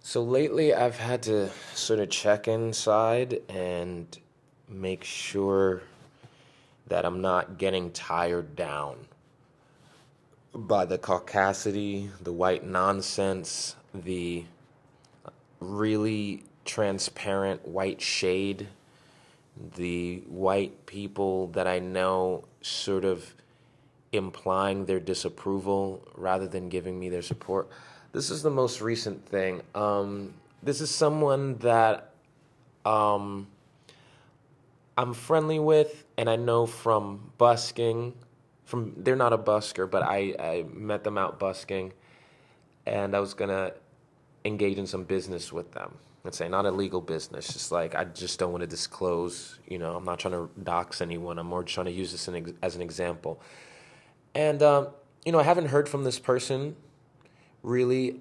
So lately, I've had to sort of check inside and make sure that I'm not getting tired down by the caucasity, the white nonsense, the really transparent white shade, the white people that I know sort of implying their disapproval rather than giving me their support. This is the most recent thing. This is someone that um, I'm friendly with, and I know from busking. From they're not a busker, but I met them out busking, and I was gonna engage in some business with them. Let's say not illegal business, just like I just don't want to disclose. I'm not trying to dox anyone. I'm more trying to use this as an example. And I haven't heard from this person really.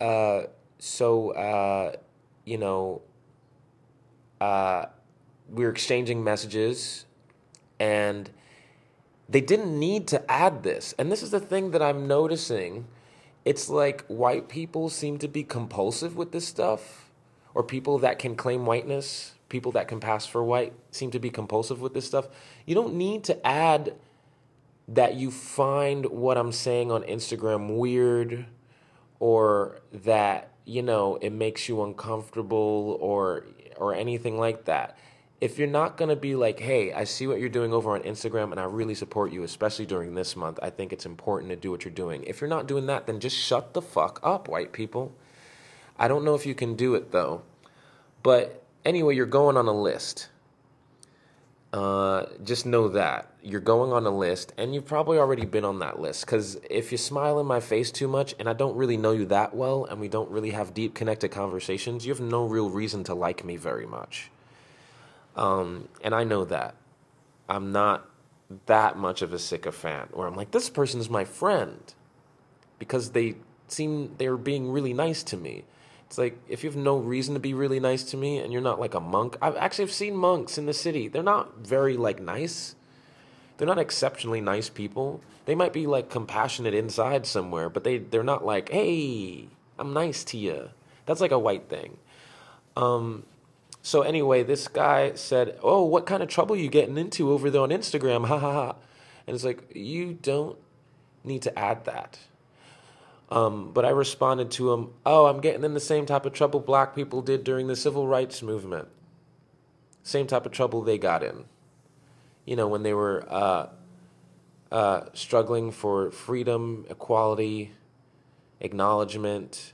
So you know, uh, we were exchanging messages, and they didn't need to add this. And this is the thing that I'm noticing. It's like white people seem to be compulsive with this stuff, or people that can claim whiteness, people that can pass for white, seem to be compulsive with this stuff. You don't need to add that you find what I'm saying on Instagram weird, or that it makes you uncomfortable, or anything like that. If you're not going to be like, hey, I see what you're doing over on Instagram and I really support you, especially during this month, I think it's important to do what you're doing. If you're not doing that, then just shut the fuck up, white people. I don't know if you can do it though. But anyway, you're going on a list. Just know that you're going on a list, and you've probably already been on that list. Because if you smile in my face too much, and I don't really know you that well, and we don't really have deep connected conversations, you have no real reason to like me very much. And I know that I'm not that much of a sycophant, where I'm like, this person's my friend because they're being really nice to me. It's like, if you have no reason to be really nice to me and you're not like a monk. I've seen monks in the city. They're not very like nice. They're not exceptionally nice people. They might be like compassionate inside somewhere, but they're not like, hey, I'm nice to you. That's like a white thing. So anyway, this guy said, oh, what kind of trouble you getting into over there on Instagram? Ha ha ha. And it's like, you don't need to add that. But I responded to him, oh, I'm getting in the same type of trouble black people did during the civil rights movement. Same type of trouble they got in. When they were struggling for freedom, equality, acknowledgement,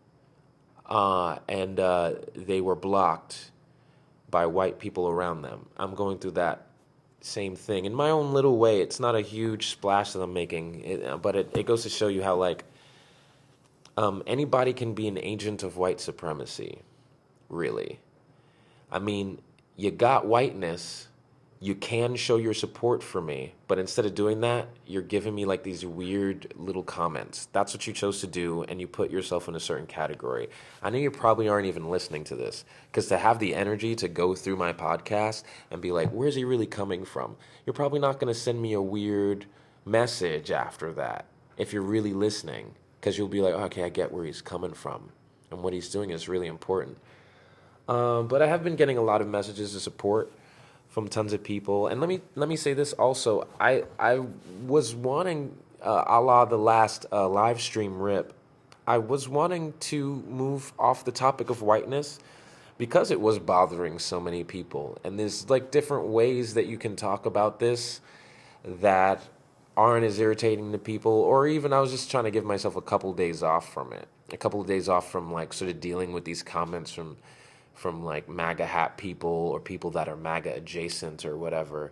and they were blocked by white people around them. I'm going through that same thing in my own little way. It's not a huge splash that I'm making, but it goes to show you how, like, anybody can be an agent of white supremacy, really. I mean, you got whiteness, you can show your support for me, but instead of doing that, you're giving me like these weird little comments. That's what you chose to do, and you put yourself in a certain category. I know you probably aren't even listening to this, because to have the energy to go through my podcast and be like, where's he really coming from? You're probably not going to send me a weird message after that if you're really listening, because you'll be like, okay, I get where he's coming from, and what he's doing is really important. But I have been getting a lot of messages of support from tons of people. And let me say this also. I was wanting, a la the last live stream rip, I was wanting to move off the topic of whiteness because it was bothering so many people. And there's like different ways that you can talk about this that aren't as irritating to people. Or even I was just trying to give myself a couple days off from it. A couple of days off from like sort of dealing with these comments from like MAGA hat people or people that are MAGA adjacent or whatever.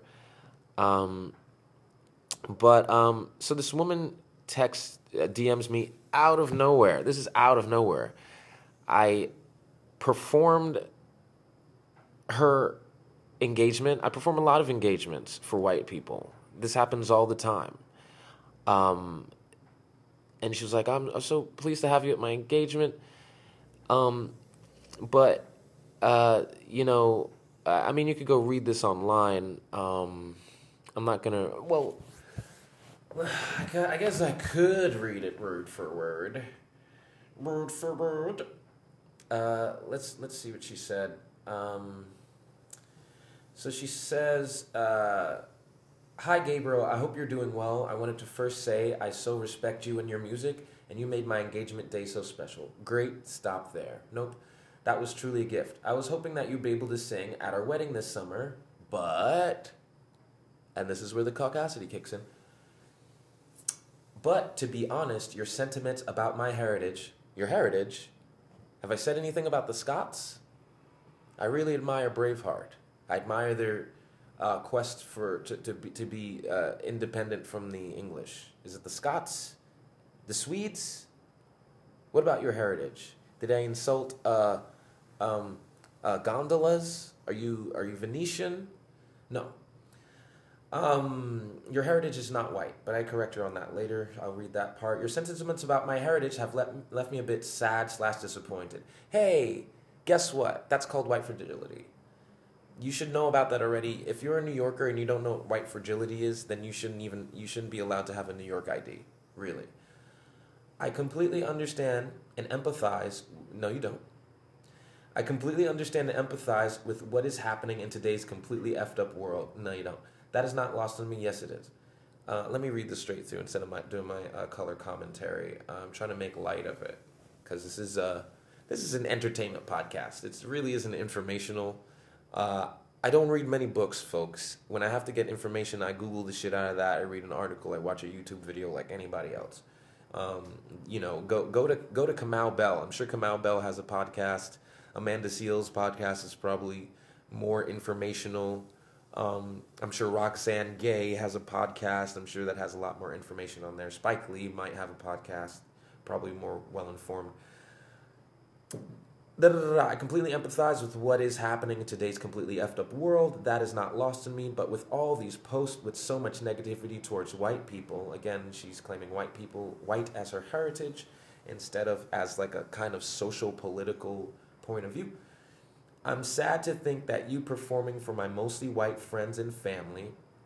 So this woman DMs me out of nowhere. This is out of nowhere. I performed her engagement. I perform a lot of engagements for white people. This happens all the time. And she was like, I'm so pleased to have you at my engagement. But I mean, you could go read this online. I'm not gonna. Well, I guess I could read it word for word, word for word. Let's see what she said. So she says, "Hi Gabriel, I hope you're doing well. I wanted to first say I so respect you and your music, and you made my engagement day so special. Great, stop there. Nope, that was truly a gift. I was hoping that you'd be able to sing at our wedding this summer, but," and this is where the caucasity kicks in, "but to be honest, your sentiments about my heritage, your heritage, have I said anything about the Scots? I really admire Braveheart. I admire their quest to be independent from the English. Is it the Scots? The Swedes? What about your heritage? Did I insult gondolas? Are you Venetian? No. Your heritage is not white, but I correct her on that later. I'll read that part. Your sentiments about my heritage have left me a bit sad/disappointed. Hey, guess what? That's called white fragility. You should know about that already. If you're a New Yorker and you don't know what white fragility is, then you shouldn't be allowed to have a New York ID. Really. I completely understand and empathize. No, you don't. I completely understand and empathize with what is happening in today's completely effed up world. No, you don't. That is not lost on me. Yes, it is. Let me read this straight through instead of doing my color commentary. I'm trying to make light of it because this is an entertainment podcast. It really is an informational. I don't read many books, folks. When I have to get information, I Google the shit out of that. I read an article. I watch a YouTube video like anybody else. Go to Kamau Bell. I'm sure Kamau Bell has a podcast. Amanda Seales' podcast is probably more informational. I'm sure Roxane Gay has a podcast. I'm sure that has a lot more information on there. Spike Lee might have a podcast, probably more well-informed. I completely empathize with what is happening in today's completely effed up world. That is not lost on me, but with all these posts with so much negativity towards white people, again, she's claiming white as her heritage, instead of as like a kind of social political point of view. I'm sad to think that you performing for my mostly white friends and family,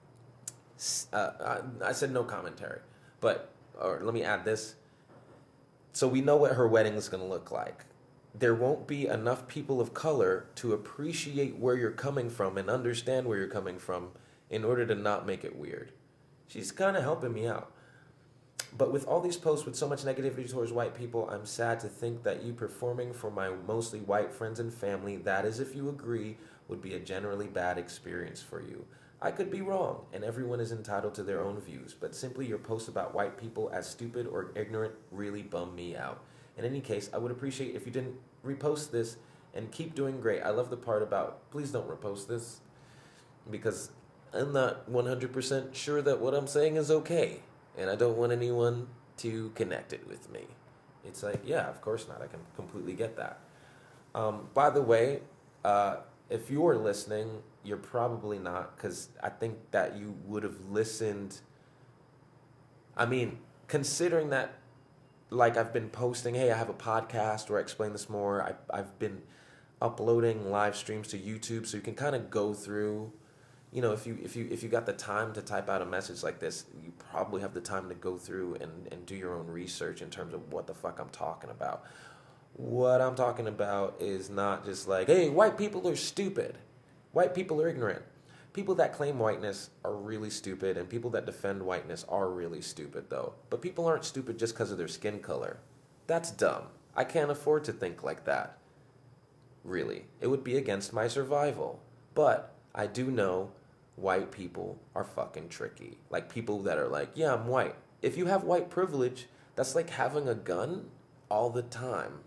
I said no commentary, or let me add this. So we know what her wedding is going to look like. There won't be enough people of color to appreciate where you're coming from and understand where you're coming from in order to not make it weird. She's kind of helping me out. But with all these posts with so much negativity towards white people, I'm sad to think that you performing for my mostly white friends and family, that is if you agree, would be a generally bad experience for you. I could be wrong, and everyone is entitled to their own views, but simply your posts about white people as stupid or ignorant really bum me out. In any case, I would appreciate if you didn't repost this and keep doing great. I love the part about, please don't repost this, because I'm not 100% sure that what I'm saying is okay. And I don't want anyone to connect it with me. It's like, yeah, of course not. I can completely get that. By the way, if you're listening, you're probably not, because I think that you would have listened. I mean, considering that, like, I've been posting, hey, I have a podcast where I explain this more. I've been uploading live streams to YouTube, so you can kind of go through. You know, if you got the time to type out a message like this, you probably have the time to go through and do your own research in terms of what the fuck I'm talking about. What I'm talking about is not just like, hey, white people are stupid. White people are ignorant. People that claim whiteness are really stupid, and people that defend whiteness are really stupid, though. But people aren't stupid just because of their skin color. That's dumb. I can't afford to think like that. Really. It would be against my survival. But I do know white people are fucking tricky. Like, people that are like, yeah, I'm white. If you have white privilege, that's like having a gun all the time.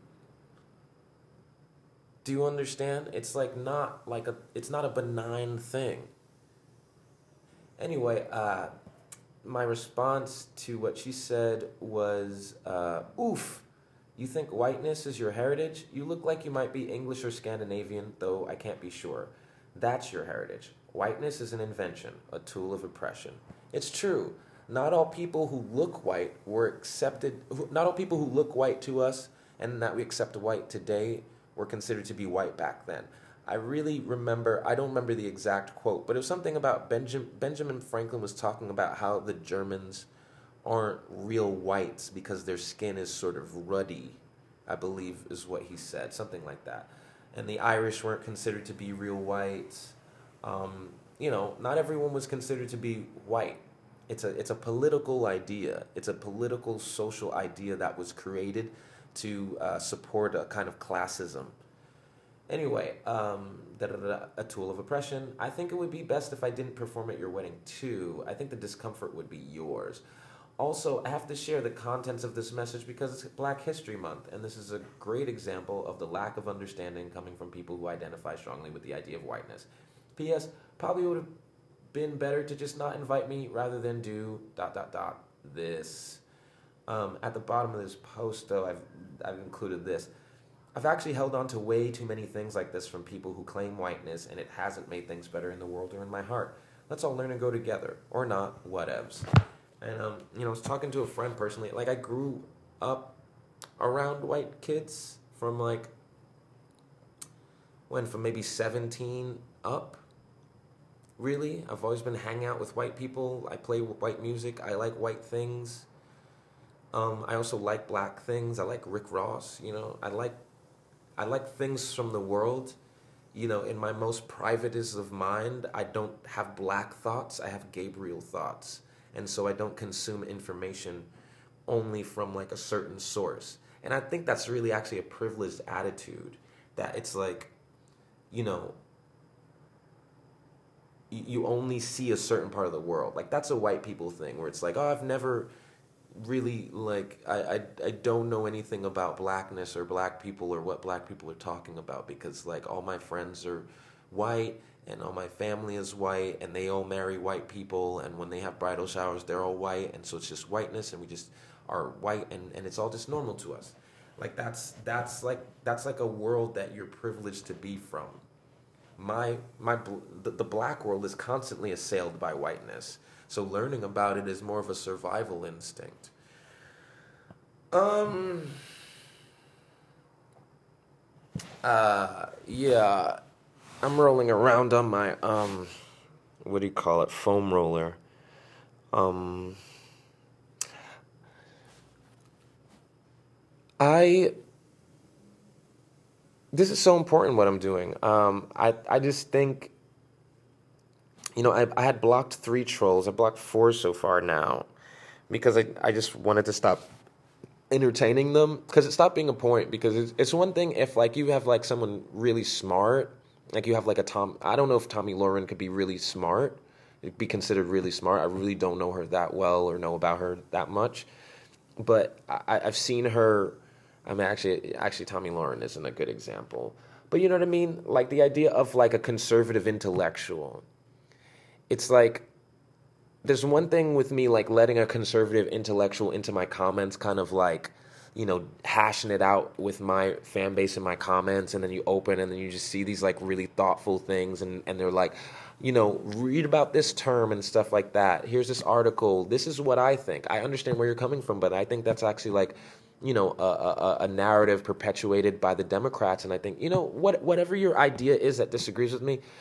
Do you understand? It's like it's not a benign thing. Anyway, my response to what she said was, oof, you think whiteness is your heritage? You look like you might be English or Scandinavian, though I can't be sure. That's your heritage. Whiteness is an invention, a tool of oppression. It's true. Not all people who look white were accepted, not all people who look white to us and that we accept white today were considered to be white back then. I really remember, I don't remember the exact quote, but it was something about Benjamin Franklin was talking about how the Germans aren't real whites because their skin is sort of ruddy. I believe is what he said, something like that. And the Irish weren't considered to be real white. Not everyone was considered to be white. It's a political idea. It's a political social idea that was created to support a kind of classism. Anyway, a tool of oppression. I think it would be best if I didn't perform at your wedding too. I think the discomfort would be yours. Also, I have to share the contents of this message because it's Black History Month, and this is a great example of the lack of understanding coming from people who identify strongly with the idea of whiteness. P.S. Probably would have been better to just not invite me rather than do ... this. At the bottom of this post, though, I've included this. I've actually held on to way too many things like this from people who claim whiteness, and it hasn't made things better in the world or in my heart. Let's all learn to go together. Or not, whatevs. And, I was talking to a friend personally. Like, I grew up around white kids from, from maybe 17 up. Really? I've always been hanging out with white people. I play white music. I like white things. I also like black things. I like Rick Ross, I like things from the world. In my most privatest of mind, I don't have black thoughts. I have Gabriel thoughts. And so I don't consume information only from a certain source. And I think that's really actually a privileged attitude, that it's you only see a certain part of the world. That's a white people thing where it's I've never really I don't know anything about blackness or black people or what black people are talking about because all my friends are white and all my family is white and they all marry white people and when they have bridal showers they're all white and so it's just whiteness and we just are white and it's all just normal to us. That's a world that you're privileged to be from. The black world is constantly assailed by whiteness. So learning about it is more of a survival instinct. Yeah. I'm rolling around on my, what do you call it? Foam roller. This is so important what I'm doing. I just think, I had blocked 3 trolls. I blocked 4 so far now because I just wanted to stop entertaining them because it stopped being a point because it's one thing if you have someone really smart, you have I don't know if Tomi Lahren could be really smart, be considered really smart. I really don't know her that well or know about her that much, but I've seen her. I mean, actually, Tomi Lahren isn't a good example, but you know what I mean? The idea of a conservative intellectual. It's there's one thing with me letting a conservative intellectual into my comments, kind of hashing it out with my fan base in my comments, and then you open and then you just see these really thoughtful things and they're read about this term and stuff like that. Here's this article. This is what I think. I understand where you're coming from, but I think that's actually a narrative perpetuated by the Democrats. And I think, whatever your idea is that disagrees with me,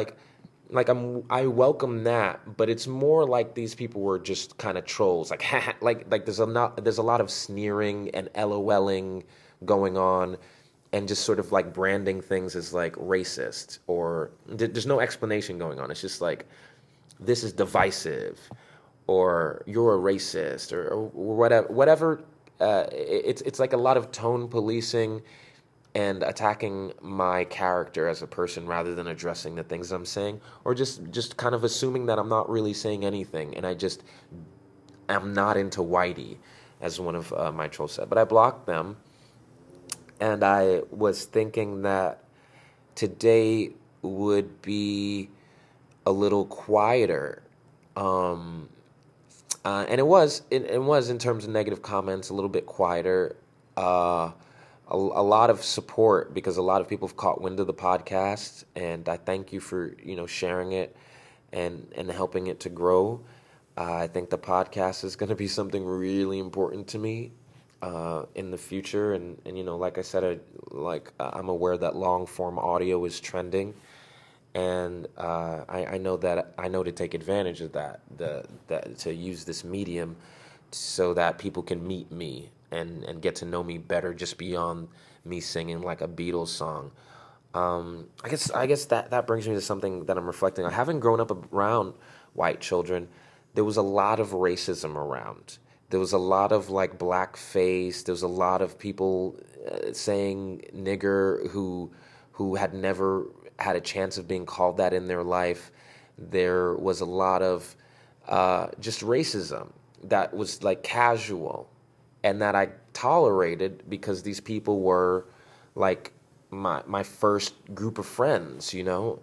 I welcome that, but it's more these people were just kind of trolls. There's a lot of sneering and LOLing going on, and just sort of branding things as racist, or there's no explanation going on. It's just this is divisive, or you're a racist, or whatever. It's a lot of tone policing and attacking my character as a person rather than addressing the things I'm saying, or just kind of assuming that I'm not really saying anything, and I'm not into whitey, as one of my trolls said. But I blocked them, and I was thinking that today would be a little quieter, and it was in terms of negative comments a little bit quieter. A lot of support because a lot of people have caught wind of the podcast, and I thank you for sharing it and helping it to grow. I think the podcast is going to be something really important to me in the future, and like I said, I'm aware that long form audio is trending, and I know to take advantage of that, to use this medium so that people can meet me and get to know me better just beyond me singing like a Beatles song. I guess that brings me to something that I'm reflecting on. Having grown up around white children, there was a lot of racism around. There was a lot of like blackface. There was a lot of people saying nigger who had never had a chance of being called that in their life. There was a lot of just racism that was like casual, and that I tolerated because these people were like my first group of friends, you know.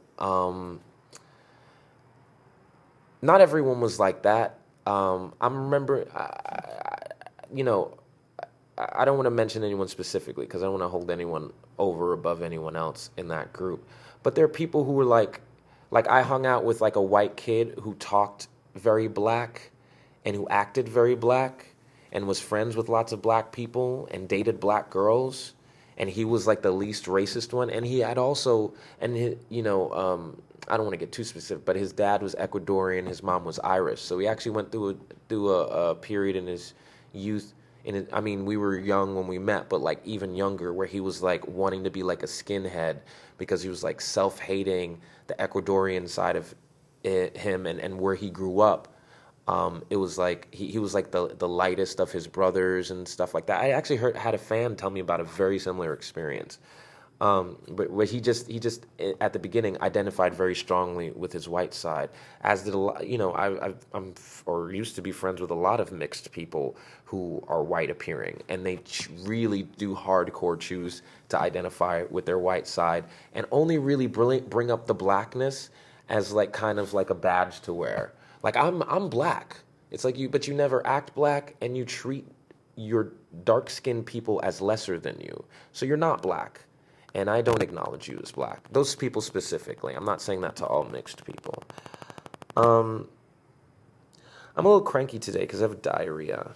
Not everyone was like that. I remember, you know, I don't want to mention anyone specifically because I don't want to hold anyone over above anyone else in that group. But there are people who were like I hung out with like a white kid who talked very black and who acted very black and was friends with lots of black people and dated black girls. And he was like the least racist one. And he had also, and he, you know, I don't want to get too specific, but his dad was Ecuadorian, his mom was Irish. So he actually went through a period in his youth. I mean, we were young when we met, but like even younger, where he was like wanting to be like a skinhead because he was like self-hating the Ecuadorian side of him and where he grew up. It was like he was like the lightest of his brothers and stuff like that. I actually had a fan tell me about a very similar experience. But he just at the beginning identified very strongly with his white side, as did a lot. You know, I'm or used to be friends with a lot of mixed people who are white appearing, and they really do hardcore choose to identify with their white side, and only really bring up the blackness as like kind of like a badge to wear. Like I'm black. It's like but you never act black, and you treat your dark-skinned people as lesser than you. So you're not black. And I don't acknowledge you as black. Those people specifically. I'm not saying that to all mixed people. I'm a little cranky today because I have diarrhea.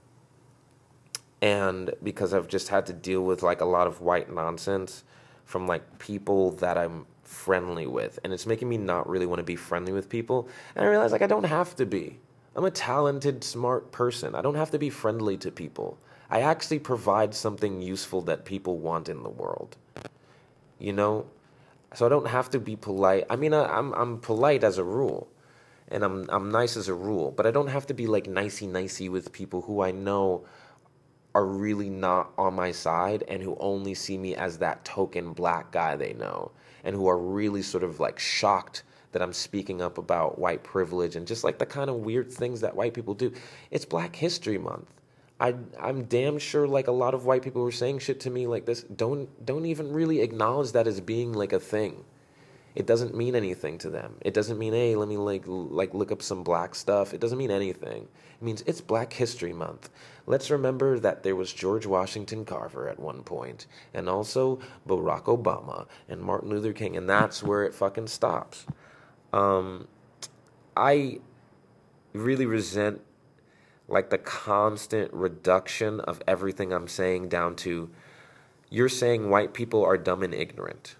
And because I've just had to deal with like a lot of white nonsense from like people that I'm friendly with. And it's making me not really want to be friendly with people. And I realize like I don't have to be. I'm a talented, smart person. I don't have to be friendly to people. I actually provide something useful that people want in the world. You know? So I don't have to be polite. I mean, I'm polite as a rule. And I'm nice as a rule. But I don't have to be like nicey with people who I know are really not on my side and who only see me as that token black guy they know. And who are really sort of like shocked that I'm speaking up about white privilege and just like the kind of weird things that white people do. It's Black History Month. I'm damn sure like a lot of white people were saying shit to me like this don't even really acknowledge that as being like a thing. It doesn't mean anything to them. It doesn't mean, hey, let me like look up some black stuff. It doesn't mean anything. It means it's Black History Month. Let's remember that there was George Washington Carver at one point, and also Barack Obama and Martin Luther King, and that's where it fucking stops. I really resent like the constant reduction of everything I'm saying down to, you're saying white people are dumb and ignorant.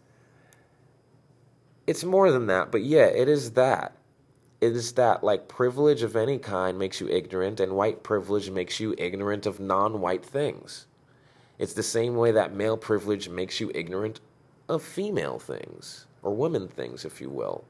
It's more than that, but yeah, it is that. It is that, like, privilege of any kind makes you ignorant, and white privilege makes you ignorant of non-white things. It's the same way that male privilege makes you ignorant of female things, or women things, if you will.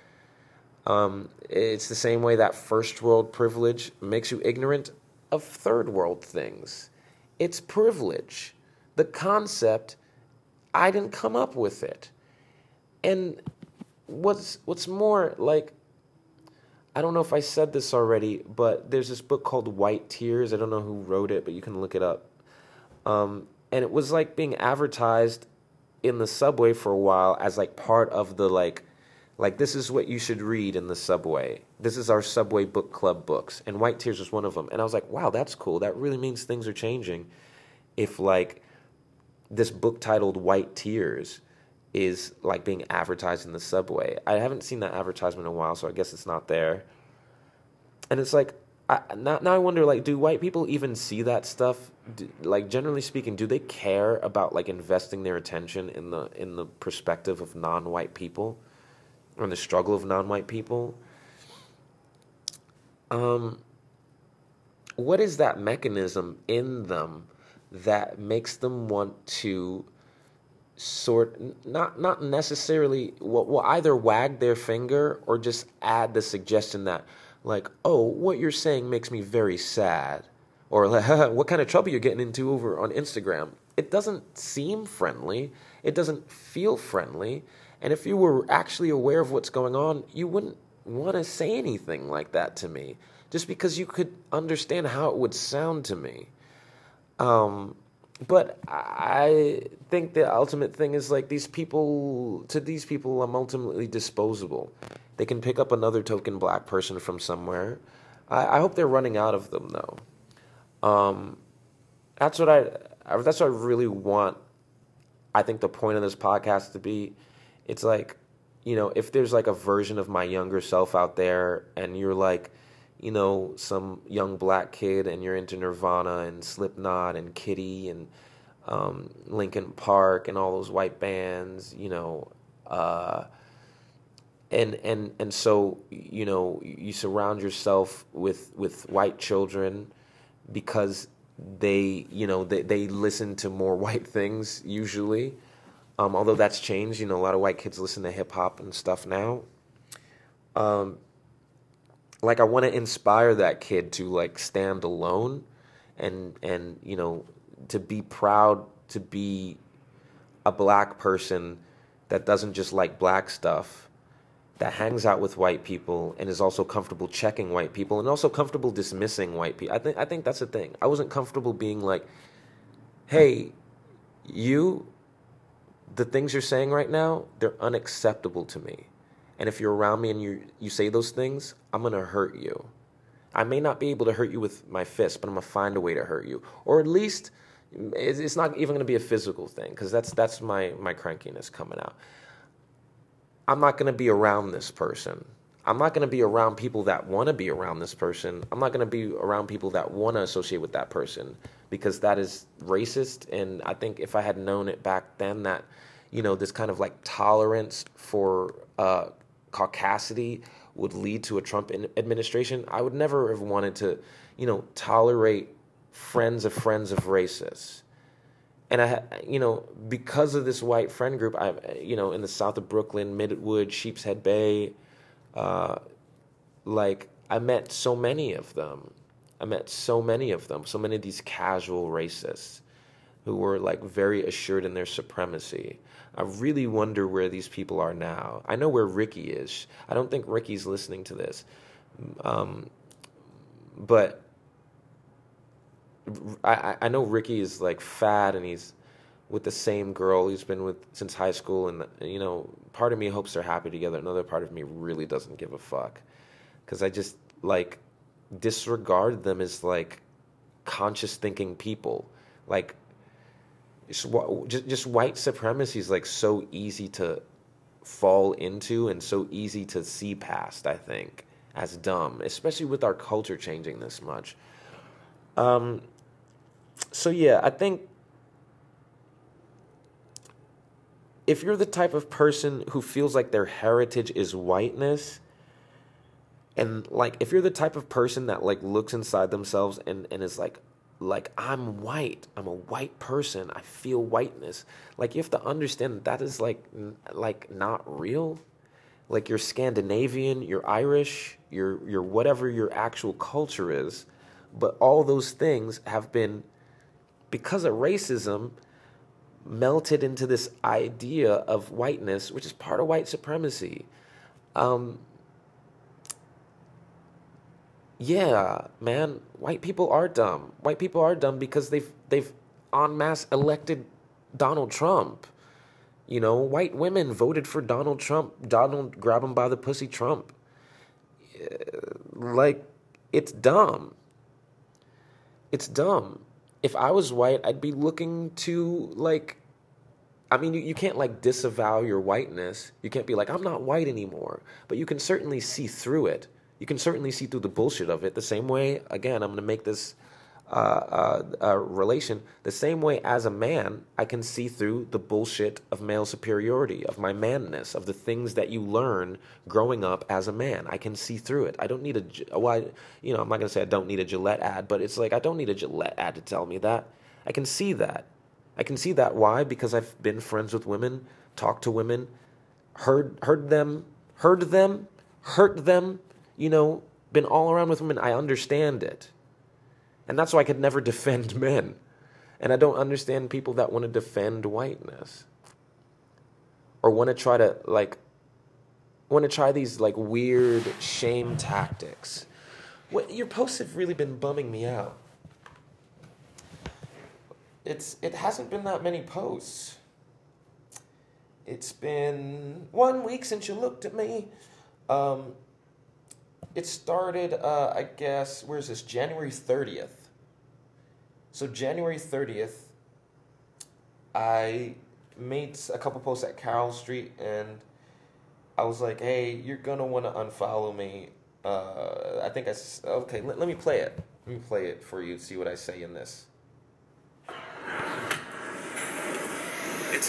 It's the same way that first world privilege makes you ignorant of third world things. It's privilege. The concept, I didn't come up with it. And what's more, like, I don't know if I said this already, but there's this book called White Tears. I don't know who wrote it, but you can look it up. And it was like being advertised in the subway for a while as like part of the like this is what you should read in the subway. This is our subway book club books. And White Tears was one of them. And I was like, wow, that's cool. That really means things are changing. If like this book titled White Tears is like being advertised in the subway. I haven't seen that advertisement in a while, so I guess it's not there. And it's like, now I wonder, like, do white people even see that stuff? Like, generally speaking, do they care about like investing their attention in the perspective of non-white people? Or in the struggle of non-white people. what is that mechanism in them that makes them want to not necessarily will either wag their finger or just add the suggestion that, like, oh, what you're saying makes me very sad, or like, what kind of trouble you're getting into over on Instagram. It doesn't seem friendly. It doesn't feel friendly. And if you were actually aware of what's going on, you wouldn't want to say anything like that to me, just because you could understand how it would sound to me. But I think the ultimate thing is, like, these people, I'm ultimately disposable. They can pick up another token black person from somewhere. I hope they're running out of them, though. That's what I really want. I think the point of this podcast to be, it's like, if there's like a version of my younger self out there, and you're like, some young black kid, and you're into Nirvana and Slipknot and Kitty and Linkin Park and all those white bands, and so you surround yourself with white children because they listen to more white things usually. Although that's changed, a lot of white kids listen to hip hop and stuff now. Like, I want to inspire that kid to, like, stand alone and to be proud to be a black person that doesn't just like black stuff, that hangs out with white people and is also comfortable checking white people and also comfortable dismissing white people. I think that's the thing. I wasn't comfortable being like, hey, the things you're saying right now, they're unacceptable to me. And if you're around me and you say those things, I'm going to hurt you. I may not be able to hurt you with my fist, but I'm going to find a way to hurt you. Or at least it's not even going to be a physical thing, because that's my crankiness coming out. I'm not going to be around this person. I'm not going to be around people that want to be around this person. I'm not going to be around people that want to associate with that person, because that is racist. And I think if I had known it back then, that, this kind of like tolerance for caucasity would lead to a Trump administration, I would never have wanted to, tolerate friends of racists. And because of this white friend group, in the south of Brooklyn, Midwood, Sheepshead Bay, I met so many of them. So many of these casual racists who were, like, very assured in their supremacy. I really wonder where these people are now. I know where Ricky is. I don't think Ricky's listening to this. But I know Ricky is, like, fat, and he's with the same girl he's been with since high school. And, part of me hopes they're happy together. Another part of me really doesn't give a fuck, because I just, like, disregard them as, like, conscious thinking people. Like, just white supremacy is, like, so easy to fall into and so easy to see past, I think, as dumb, especially with our culture changing this much. So yeah, I think if you're the type of person who feels like their heritage is whiteness, and, like, if you're the type of person that, like, looks inside themselves and is like, I'm white, I'm a white person, I feel whiteness, like, you have to understand that is, like not real. Like, you're Scandinavian, you're Irish, you're whatever your actual culture is, but all those things have been, because of racism, melted into this idea of whiteness, which is part of white supremacy. Yeah, man, white people are dumb. White people are dumb because they've en masse elected Donald Trump. White women voted for Donald Trump. Donald grab him by the pussy Trump. Like, it's dumb. It's dumb. If I was white, I'd be looking to, like, I mean, you can't, like, disavow your whiteness. You can't be like, I'm not white anymore. But you can certainly see through it. You can certainly see through the bullshit of it. The same way, again, I'm going to make this relation, the same way as a man, I can see through the bullshit of male superiority, of my manness, of the things that you learn growing up as a man. I can see through it. I don't need I'm not going to say I don't need a Gillette ad, but it's like I don't need a Gillette ad to tell me that. I can see that. I can see that. Why? Because I've been friends with women, talked to women, heard them, hurt them, been all around with women. I understand it. And that's why I could never defend men. And I don't understand people that want to defend whiteness. Or want to try these like weird shame tactics. Your posts have really been bumming me out. It hasn't been that many posts. It's been 1 week since you looked at me. It started, I guess, where's this? January 30th. So January 30th, I made a couple posts at Carroll Street, and I was like, hey, you're going to want to unfollow me. Okay, let me play it. Let me play it for you, see what I say in this. It's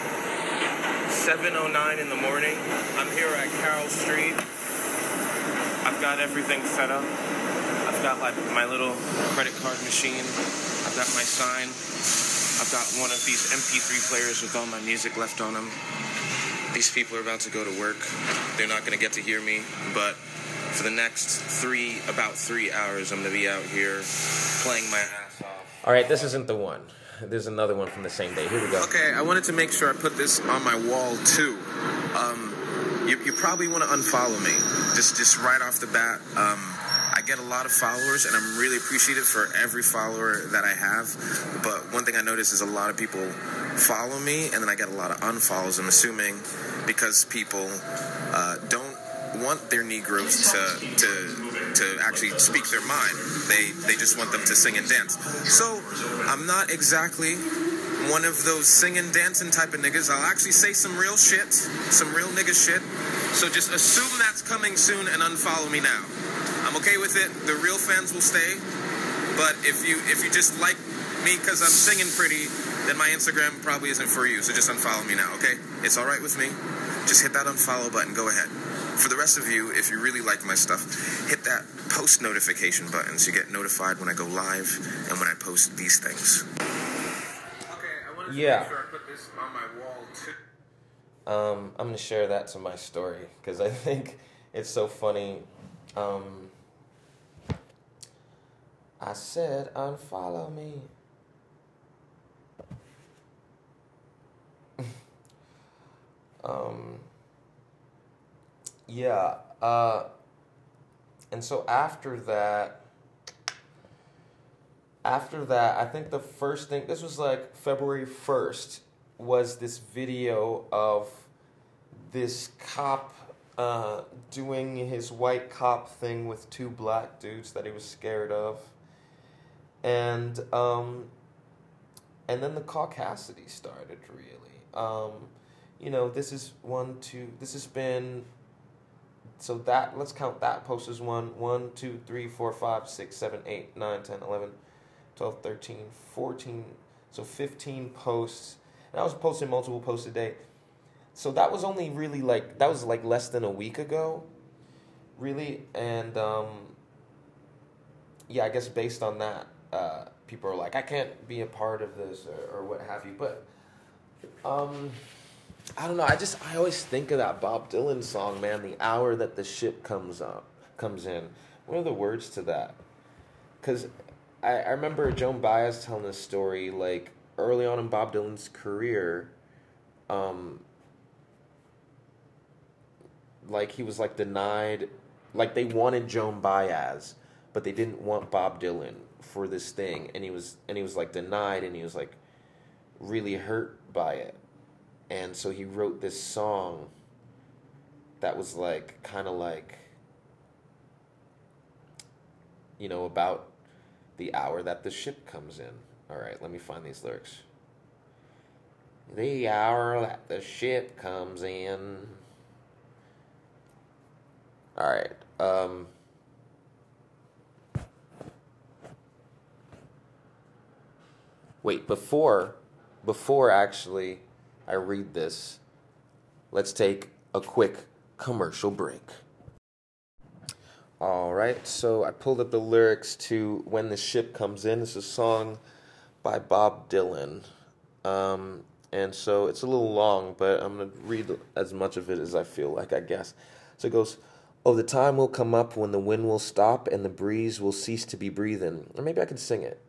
7:09 in the morning. I'm here at Carroll Street. I've got everything set up. I've got like my little credit card machine. I've got my sign. I've got one of these MP3 players with all my music left on them. These people are about to go to work. They're not going to get to hear me, but for the next about 3 hours, I'm going to be out here playing my ass off. All right, this isn't the one. There's another one from the same day. Here we go. Okay, I wanted to make sure I put this on my wall, too. You probably want to unfollow me, just right off the bat. I get a lot of followers, and I'm really appreciative for every follower that I have. But one thing I notice is a lot of people follow me, and then I get a lot of unfollows. I'm assuming because people don't want their Negroes to actually speak their mind. They just want them to sing and dance. So I'm not exactly one of those singing, dancing type of niggas. I'll actually say some real shit, some real nigga shit. So just assume that's coming soon and unfollow me now. I'm okay with it. The real fans will stay. But if you just like me because I'm singing pretty, then my Instagram probably isn't for you. So just unfollow me now, okay? It's all right with me. Just hit that unfollow button. Go ahead. For the rest of you, if you really like my stuff, hit that post notification button so you get notified when I go live and when I post these things. Okay, I wanted to make sure I put this on my wall too. I'm going to share that to my story because I think it's so funny. I said unfollow me. And so after that, I think the first thing, this was like February 1st, was this video of this cop doing his white cop thing with two black dudes that he was scared of. And then the caucasity started, really. This is this has been, so that, let's count that post as 1, 2, 3, 4, 5, 6, 7, 8, 9, 10, 11, 12, 13, 14, so 15 posts. And I was posting multiple posts a day. So that was only really that was less than a week ago, really. And I guess based on that, people are like, I can't be a part of this or what have you. But I don't know. I always think of that Bob Dylan song, man. The hour that the ship comes in. What are the words to that? Because I remember Joan Baez telling this story, like early on in Bob Dylan's career. He was denied, they wanted Joan Baez, but they didn't want Bob Dylan for this thing, and he was denied, and he was really hurt by it. And so he wrote this song that was about the hour that the ship comes in. All right, let me find these lyrics. The hour that the ship comes in. All right. Wait, before actually I read this, let's take a quick commercial break. All right, so I pulled up the lyrics to When the Ship Comes In. It's a song by Bob Dylan. And so it's a little long, but I'm going to read as much of it as I feel like, I guess. So it goes, "Oh, the time will come up when the wind will stop and the breeze will cease to be breathing." Or maybe I could sing it.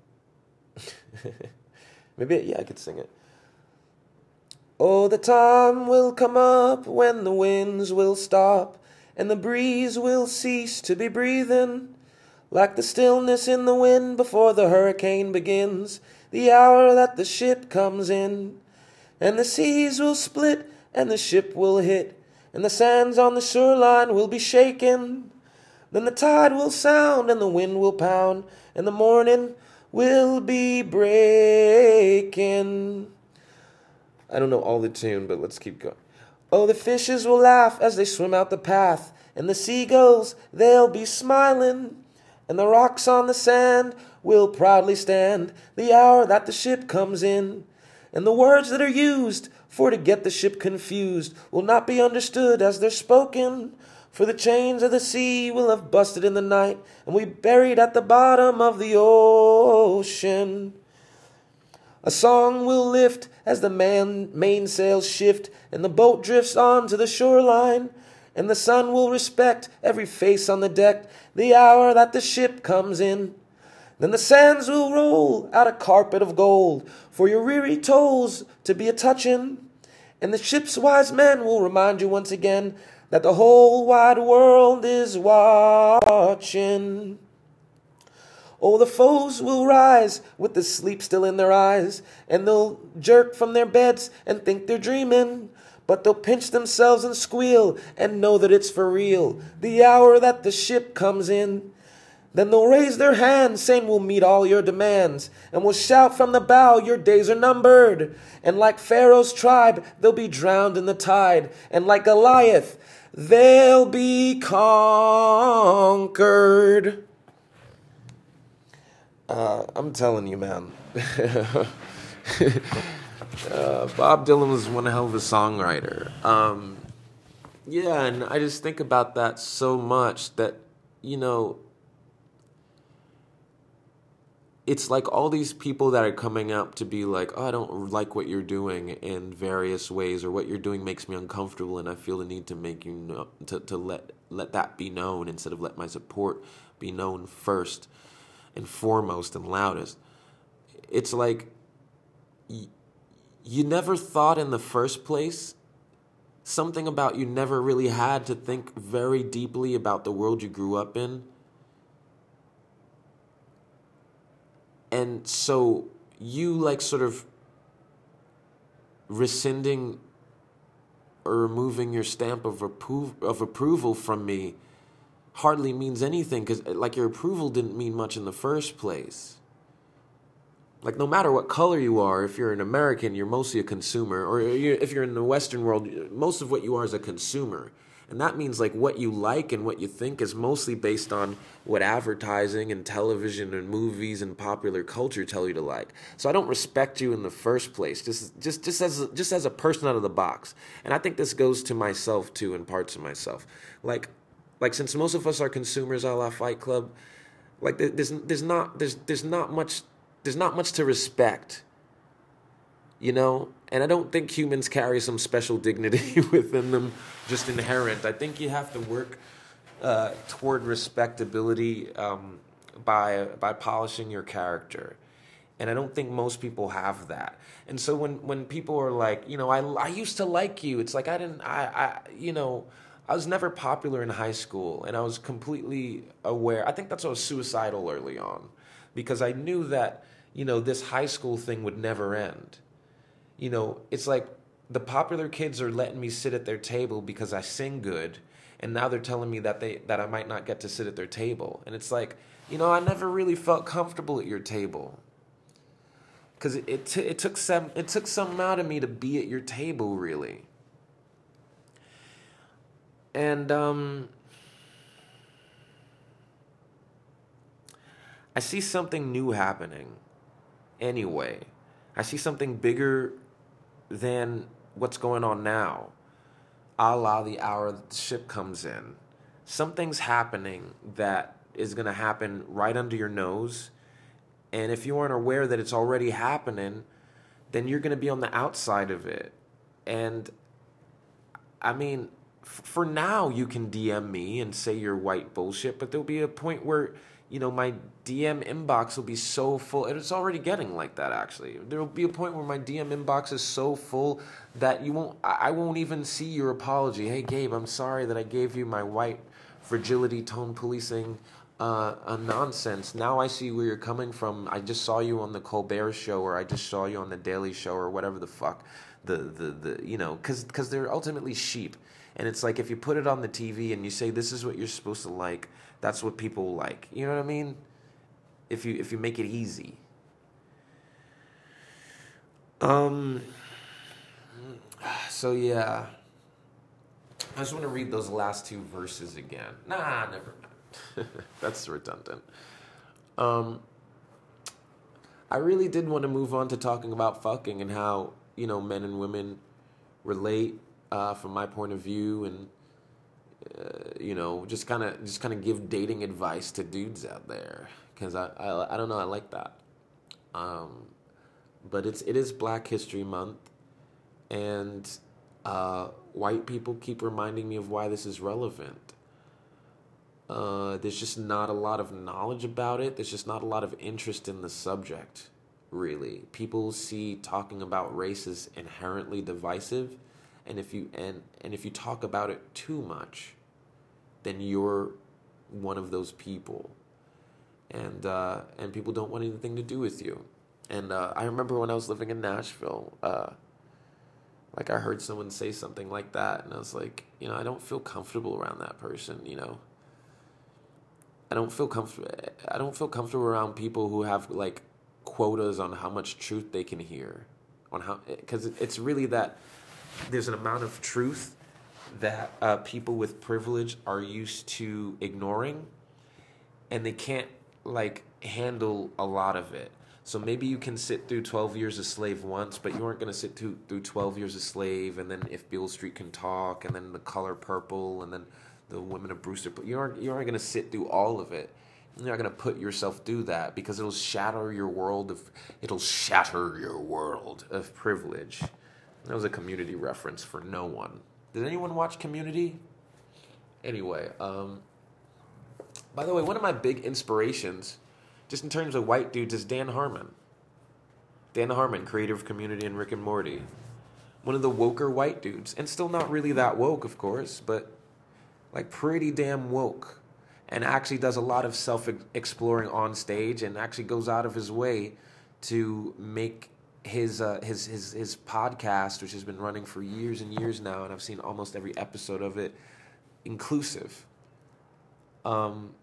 Yeah, I could sing it. "Oh, the time will come up when the winds will stop and the breeze will cease to be breathing. Like the stillness in the wind before the hurricane begins, the hour that the ship comes in. And the seas will split and the ship will hit, and the sands on the shoreline will be shaken. Then the tide will sound and the wind will pound, and the morning will be breaking." I don't know all the tune, but let's keep going. "Oh, the fishes will laugh as they swim out the path, and the seagulls, they'll be smiling, and the rocks on the sand will proudly stand the hour that the ship comes in. And the words that are used for to get the ship confused will not be understood as they're spoken, for the chains of the sea will have busted in the night, and we buried at the bottom of the ocean. A song will lift as the mainsails shift, and the boat drifts on to the shoreline, and the sun will respect every face on the deck the hour that the ship comes in. Then the sands will roll out a carpet of gold for your weary toes to be a touching, and the ship's wise men will remind you once again that the whole wide world is watching. Oh, the foes will rise with the sleep still in their eyes, and they'll jerk from their beds and think they're dreaming, but they'll pinch themselves and squeal and know that it's for real the hour that the ship comes in. Then they'll raise their hands, saying we'll meet all your demands, and we'll shout from the bow, your days are numbered. And like Pharaoh's tribe, they'll be drowned in the tide, and like Goliath, they'll be conquered." I'm telling you, man. Bob Dylan was one hell of a songwriter. Yeah, and I just think about that so much that, you know, it's like all these people that are coming up to be like, "Oh, I don't like what you're doing in various ways," or "What you're doing makes me uncomfortable, and I feel the need to make you know, to let that be known instead of let my support be known first and foremost and loudest." It's like you never thought in the first place. Something about you never really had to think very deeply about the world you grew up in. And so you like sort of rescinding or removing your stamp of approval from me hardly means anything, because like your approval didn't mean much in the first place. Like no matter what color you are, if you're an American, you're mostly a consumer, or if you're in the Western world, most of what you are is a consumer. And that means like what you like and what you think is mostly based on what advertising and television and movies and popular culture tell you to like. So I don't respect you in the first place, just as a person out of the box. And I think this goes to myself too, in parts of myself. Like since most of us are consumers, a la Fight Club, like there's not much to respect. You know? And I don't think humans carry some special dignity within them, just inherent. I think you have to work toward respectability by polishing your character. And I don't think most people have that. And so when people are like, you know, I used to like you, it's like I was never popular in high school, and I was completely aware. I think that's why I was suicidal early on, because I knew that, you know, this high school thing would never end. You know, it's like the popular kids are letting me sit at their table because I sing good, and now they're telling me that I might not get to sit at their table. And it's like, you know, I never really felt comfortable at your table, because it took something out of me to be at your table, really. And I see something new happening anyway. I see something bigger than what's going on now. A la the hour that the ship comes in. Something's happening that is going to happen right under your nose. And if you aren't aware that it's already happening, then you're going to be on the outside of it. And I mean, for now, you can DM me and say you're white bullshit, but there'll be a point where, my DM inbox will be so full. And it's already getting like that, actually. There'll be a point where my DM inbox is so full that I won't even see your apology. Hey, Gabe, I'm sorry that I gave you my white fragility tone policing a nonsense. Now I see where you're coming from. I just saw you on the Colbert Show, or I just saw you on the Daily Show, or whatever the fuck. Because they're ultimately sheep. And it's like, if you put it on the TV and you say this is what you're supposed to like, that's what people like. You know what I mean? If you make it easy. So yeah. I just want to read those last two verses again. Nah, never mind. That's redundant. I really did want to move on to talking about fucking and how, men and women relate from my point of view, and just kind of give dating advice to dudes out there, because I don't know, I like that. But it is Black History Month, and white people keep reminding me of why this is relevant. There's just not a lot of knowledge about it. There's just not a lot of interest in the subject, really. People see talking about race as inherently divisive, and if you talk about it too much, then you're one of those people, and people don't want anything to do with you. And I remember when I was living in Nashville, I heard someone say something like that, and I was like, I don't feel comfortable around that person. I don't feel comfortable around people who have quotas on how much truth they can hear, because it's really that there's an amount of truth that people with privilege are used to ignoring, and they can't handle a lot of it. So maybe you can sit through 12 Years a Slave once, but you aren't going to sit through 12 Years a Slave, and then If Beale Street Can Talk, and then The Color Purple, and then The Women of Brewster. But you aren't going to sit through all of it. You're not going to put yourself through that, because it'll shatter your world of privilege. That was a Community reference for no one. Did anyone watch Community? Anyway, by the way, one of my big inspirations, just in terms of white dudes, is Dan Harmon. Dan Harmon, creator of Community and Rick and Morty. One of the woker white dudes. And still not really that woke, of course, but pretty damn woke. And actually does a lot of self-exploring on stage, and actually goes out of his way to make his podcast, which has been running for years and years now, and I've seen almost every episode of it, inclusive. I'm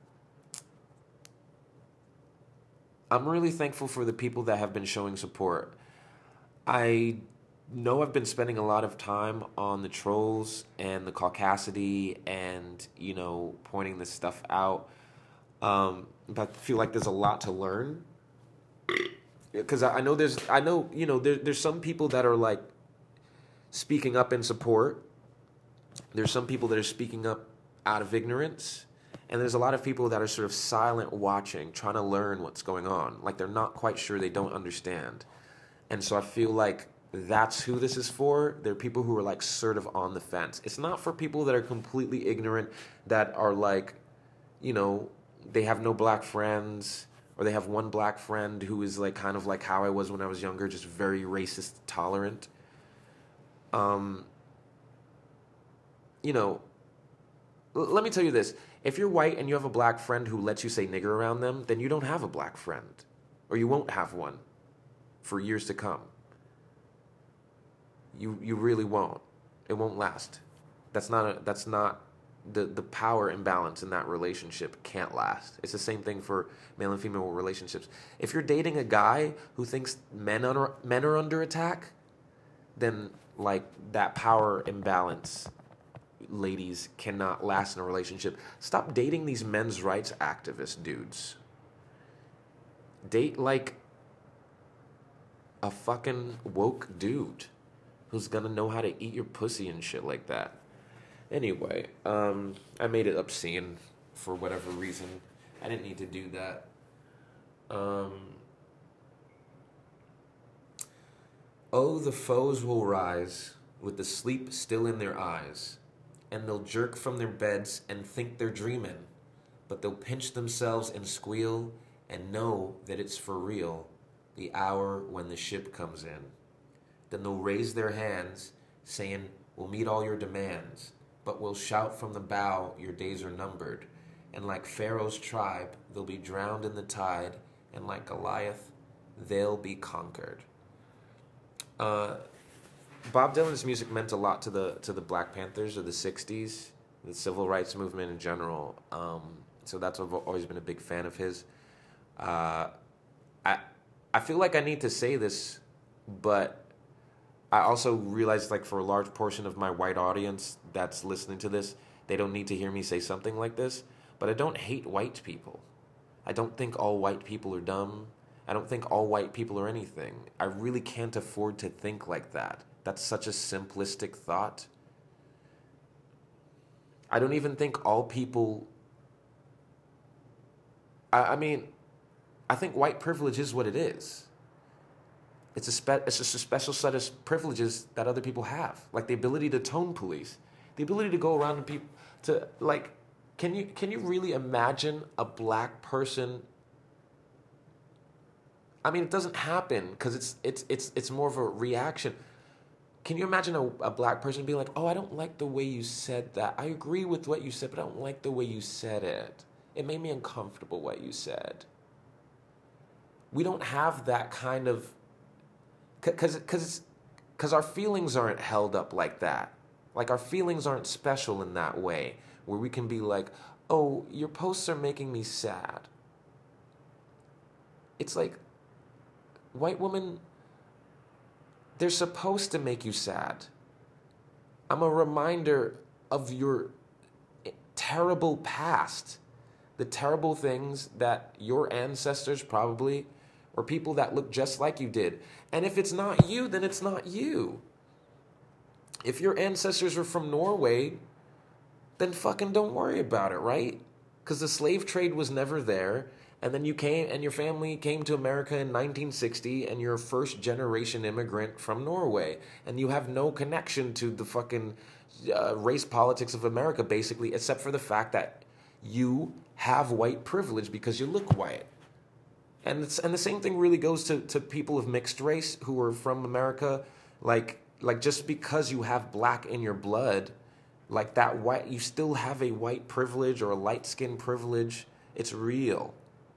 really thankful for the people that have been showing support. I know I've been spending a lot of time on the trolls and the caucasity and, pointing this stuff out. But I feel like there's a lot to learn. Because I know there's some people that are speaking up in support. There's some people that are speaking up out of ignorance. And there's a lot of people that are sort of silent watching, trying to learn what's going on. They're not quite sure, they don't understand. And so I feel like that's who this is for. They're people who are sort of on the fence. It's not for people that are completely ignorant, that are they have no black friends, or they have one black friend who is kind of like how I was when I was younger, just very racist tolerant. Let me tell you this. If you're white and you have a black friend who lets you say nigger around them, then you don't have a black friend. Or you won't have one for years to come. You really won't. It won't last. That's not the power imbalance in that relationship can't last. It's the same thing for male and female relationships. If you're dating a guy who thinks men are under attack, then that power imbalance, ladies, cannot last in a relationship. Stop dating these men's rights activist dudes. Date a fucking woke dude who's gonna know how to eat your pussy and shit like that. Anyway, I made it obscene for whatever reason. I didn't need to do that. Um, oh, the foes will rise with the sleep still in their eyes, and they'll jerk from their beds and think they're dreaming, but they'll pinch themselves and squeal and know that it's for real, the hour when the ship comes in. Then they'll raise their hands, saying, we'll meet all your demands, but we'll shout from the bow, your days are numbered. And like Pharaoh's tribe, they'll be drowned in the tide, and like Goliath, they'll be conquered. Bob Dylan's music meant a lot to the Black Panthers of the '60s, the civil rights movement in general. So that's why I've always been a big fan of his. I feel like I need to say this, but I also realize, like, for a large portion of my white audience that's listening to this, they don't need to hear me say something like this. But I don't hate white people. I don't think all white people are dumb. I don't think all white people are anything. I really can't afford to think like that. That's such a simplistic thought. I don't even think all people... I mean, I think white privilege is what it is. It's just a special set of privileges that other people have, like the ability to tone police, the ability to go around and people to like. Can you really imagine a black person? I mean, it doesn't happen because it's more of a reaction. Can you imagine a black person being like, "Oh, I don't like the way you said that. I agree with what you said, but I don't like the way you said it. It made me uncomfortable what you said." We don't have that kind of, because our feelings aren't held up like that. Like, our feelings aren't special in that way, where we can be like, oh, your posts are making me sad. It's like, white women, they're supposed to make you sad. I'm a reminder of your terrible past, the terrible things that your ancestors probably, or people that look just like you did. And if it's not you, then it's not you. If your ancestors were from Norway, then fucking don't worry about it, right? Because the slave trade was never there, and then you came, and your family came to America in 1960, and you're a first-generation immigrant from Norway, and you have no connection to the fucking race politics of America, basically, except for the fact that you have white privilege because you look white. And the same thing really goes to people of mixed race who are from America, like just because you have black in your blood, like that white, you still have a white privilege or a light skin privilege. It's real.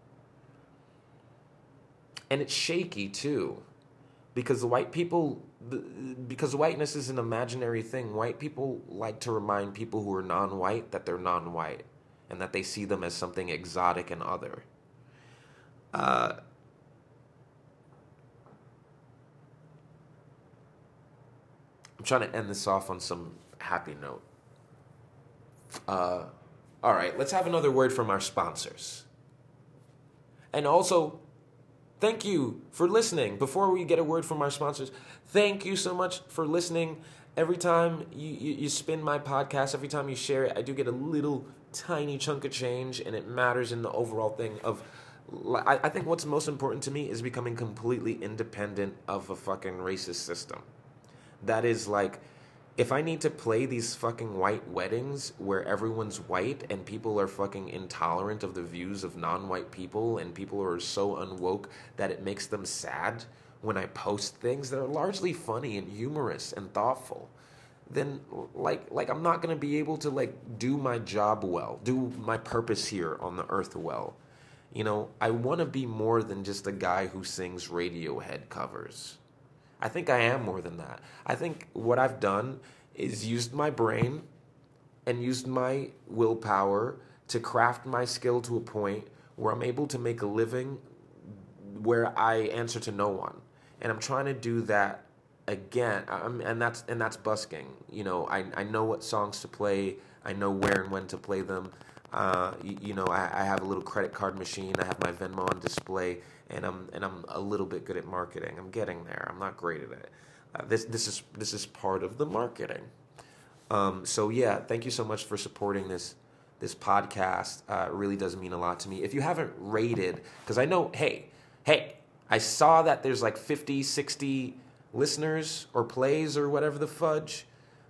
And it's shaky too, because the white people, because whiteness is an imaginary thing. White people like to remind people who are non-white that they're non-white and that they see them as something exotic and other. I'm trying to end this off on some happy note. All right, let's have another word from our sponsors. And also, thank you for listening. Before we get a word from our sponsors, thank you so much for listening. Every time you spin my podcast, every time you share it, I do get a little tiny chunk of change, and it matters in the overall thing of... I think what's most important to me is becoming completely independent of a fucking racist system. That is like, if I need to play these fucking white weddings where everyone's white and people are fucking intolerant of the views of non-white people and people are so unwoke that it makes them sad when I post things that are largely funny and humorous and thoughtful, then like I'm not going to be able to like do my job well, do my purpose here on the earth well. You know, I want to be more than just a guy who sings Radiohead covers. I think I am more than that. I think what I've done is used my brain and used my willpower to craft my skill to a point where I'm able to make a living where I answer to no one. And I'm trying to do that again. And that's busking. You know, I know what songs to play. I know where and when to play them. I have a little credit card machine. I have my Venmo on display, and I'm a little bit good at marketing. I'm getting there. I'm not great at it. This is part of the marketing. So yeah, thank you so much for supporting this podcast. It really does mean a lot to me. If you haven't rated, because I know, hey, I saw that there's like 50, 60 listeners or plays or whatever the fudge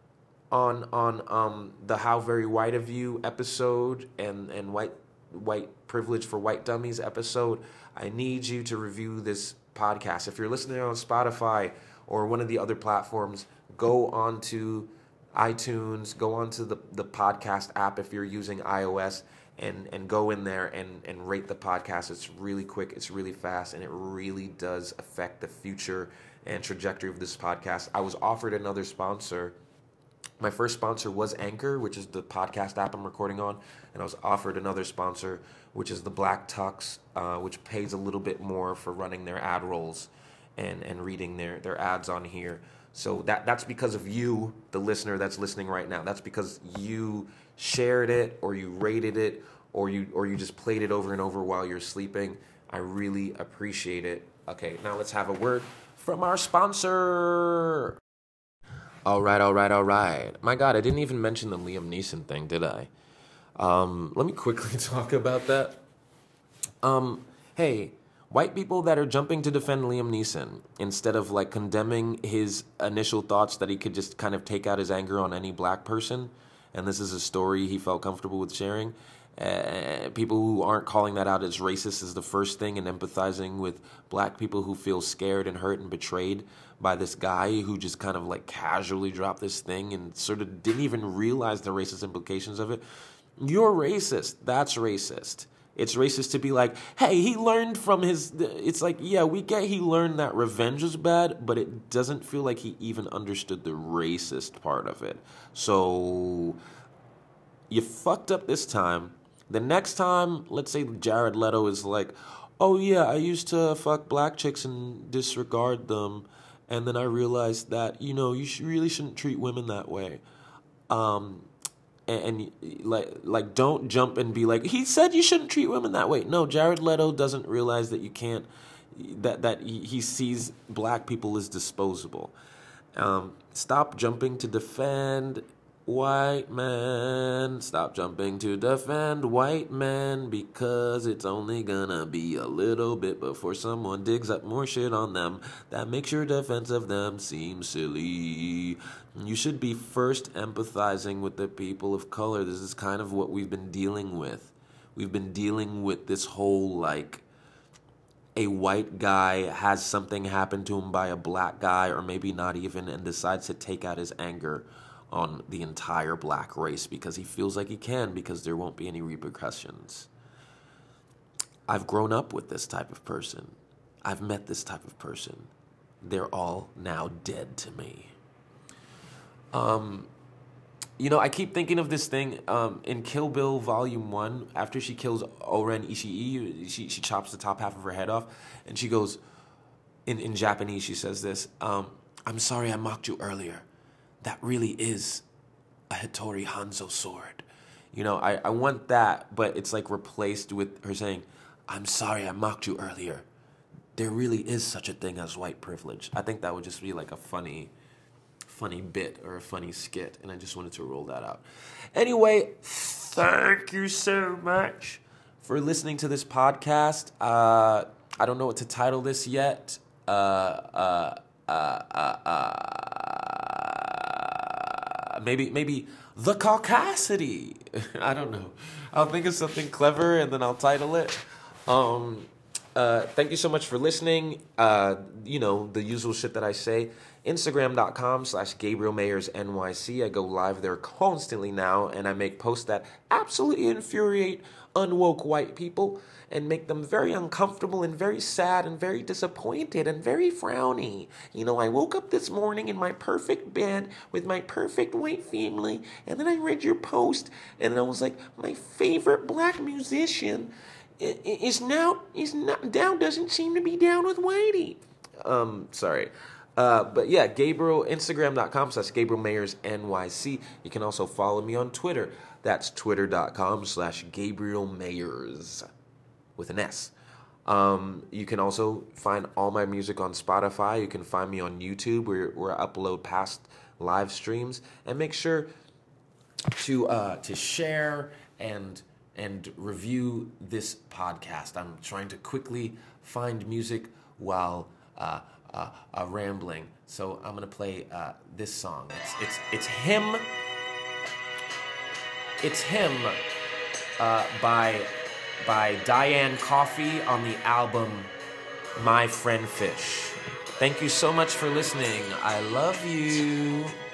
on the How Very White of You episode and white privilege for white dummies episode. I need you to review this podcast. If you're listening on Spotify or one of the other platforms, go on to iTunes, go onto the podcast app if you're using iOS, and go in there and rate the podcast. It's really quick, it's really fast, and it really does affect the future and trajectory of this podcast. I was offered another sponsor. My first sponsor was Anchor, which is the podcast app I'm recording on, and I was offered another sponsor, which is the Black Tux, which pays a little bit more for running their ad rolls and reading their ads on here. So that's because of you, the listener that's listening right now. That's because you shared it, or you rated it, or you just played it over and over while you're sleeping. I really appreciate it. Okay, now let's have a word from our sponsor. All right. My God, I didn't even mention the Liam Neeson thing, did I? Let me quickly talk about that. Hey, white people that are jumping to defend Liam Neeson instead of like condemning his initial thoughts that he could just kind of take out his anger on any black person, and this is a story he felt comfortable with sharing. People who aren't calling that out as racist is the first thing, and empathizing with black people who feel scared and hurt and betrayed by this guy who just kind of like casually dropped this thing and sort of didn't even realize the racist implications of it. You're racist. That's racist. It's racist to be like, hey, he learned from his... It's like, yeah, we get he learned that revenge was bad, but it doesn't feel like he even understood the racist part of it. So you fucked up this time. The next time, let's say Jared Leto is like, oh yeah, I used to fuck black chicks and disregard them, and then I realized that, you really shouldn't treat women that way. And like don't jump and be like, he said you shouldn't treat women that way. No, Jared Leto doesn't realize that you can't, that he sees black people as disposable. Stop jumping to defend white men. Stop jumping to defend white men, because it's only gonna be a little bit before someone digs up more shit on them that makes your defense of them seem silly. You should be first empathizing with the people of color. This is kind of what we've been dealing with. We've been dealing with this whole, like, a white guy has something happen to him by a black guy, or maybe not even, and decides to take out his anger on the entire black race because he feels like he can, because there won't be any repercussions. I've grown up with this type of person. I've met this type of person. They're all now dead to me. I keep thinking of this thing in Kill Bill Volume 1, after she kills Oren Ishii, she chops the top half of her head off, and she goes, in Japanese, she says this, I'm sorry I mocked you earlier. That really is a Hattori Hanzo sword. I want that, but it's like replaced with her saying, I'm sorry I mocked you earlier. There really is such a thing as white privilege. I think that would just be like a funny bit or a funny skit, and I just wanted to roll that out. Anyway, thank you so much for listening to this podcast. I don't know what to title this yet. Maybe The Caucasity. I don't know. I'll think of something clever and then I'll title it. Thank you so much for listening. The usual shit that I say. Instagram.com/Gabriel Mayers NYC. I go live there constantly now, and I make posts that absolutely infuriate unwoke white people and make them very uncomfortable and very sad and very disappointed and very frowny. I woke up this morning in my perfect bed with my perfect white family, and then I read your post, and I was like, my favorite black musician is now doesn't seem to be down with Whitey. Sorry. But yeah, Gabriel, Instagram.com/Gabriel Mayers NYC. You can also follow me on Twitter. That's twitter.com/Gabriel Mayers with an S. You can also find all my music on Spotify. You can find me on YouTube where I upload past live streams. And make sure to share and review this podcast. I'm trying to quickly find music while rambling. So I'm gonna play this song. It's Him. It's Him by Diane Coffey on the album My Friend Fish. Thank you so much for listening. I love you.